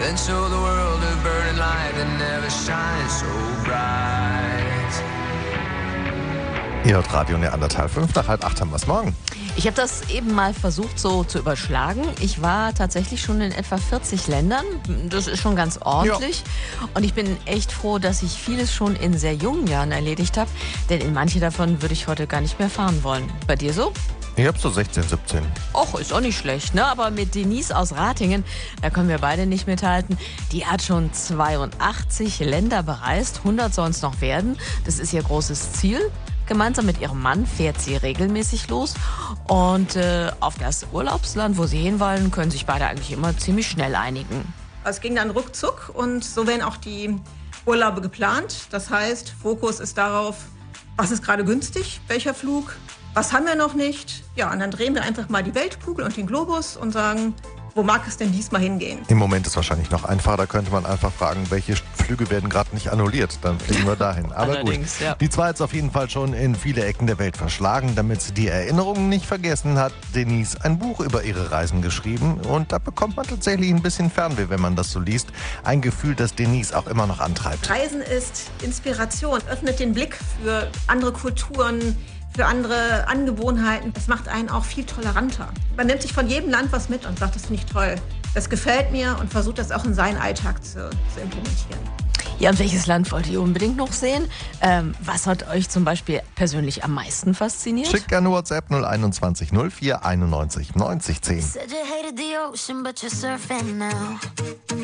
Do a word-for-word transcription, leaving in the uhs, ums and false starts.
then show the world a burning light that never shines so bright. Ihr hört Radio Neandertal, fünf nach halb acht haben wir es morgen. Ich habe das eben mal versucht so zu überschlagen. Ich war tatsächlich schon in etwa vierzig Ländern. Das ist schon ganz ordentlich. Ja. Und ich bin echt froh, dass ich vieles schon in sehr jungen Jahren erledigt habe. Denn in manche davon würde ich heute gar nicht mehr fahren wollen. Bei dir so? Ich hab so sechzehn, siebzehn. Och, ist auch nicht schlecht, ne? Aber mit Denise aus Ratingen, da können wir beide nicht mithalten. Die hat schon zweiundachtzig Länder bereist. hundert sollen es noch werden. Das ist ihr großes Ziel. Gemeinsam mit ihrem Mann fährt sie regelmäßig los. Und äh, auf das Urlaubsland, wo sie hin wollen, können sich beide eigentlich immer ziemlich schnell einigen. Es ging dann ruckzuck und so werden auch die Urlaube geplant. Das heißt, Fokus ist darauf, was ist gerade günstig, welcher Flug, was haben wir noch nicht. Ja, und dann drehen wir einfach mal die Weltkugel und den Globus und sagen, wo mag es denn diesmal hingehen? Im Moment ist wahrscheinlich noch einfacher. Da könnte man einfach fragen, welche Flüge werden gerade nicht annulliert. Dann fliegen wir dahin. Aber gut, ja. Die zwei hat es auf jeden Fall schon in viele Ecken der Welt verschlagen. Damit sie die Erinnerungen nicht vergessen, hat Denise ein Buch über ihre Reisen geschrieben. Und da bekommt man tatsächlich ein bisschen Fernweh, wenn man das so liest. Ein Gefühl, das Denise auch immer noch antreibt. Reisen ist Inspiration, öffnet den Blick für andere Kulturen, für andere Angewohnheiten. Das macht einen auch viel toleranter. Man nimmt sich von jedem Land was mit und sagt, das finde ich toll. Das gefällt mir und versucht das auch in seinen Alltag zu, zu implementieren. Ja, und welches Land wollt ihr unbedingt noch sehen? Ähm, was hat euch zum Beispiel persönlich am meisten fasziniert? Schickt gerne WhatsApp null einundzwanzig null vier einundneunzig neunzig zehn. Said you hated the ocean, but you're surfing now.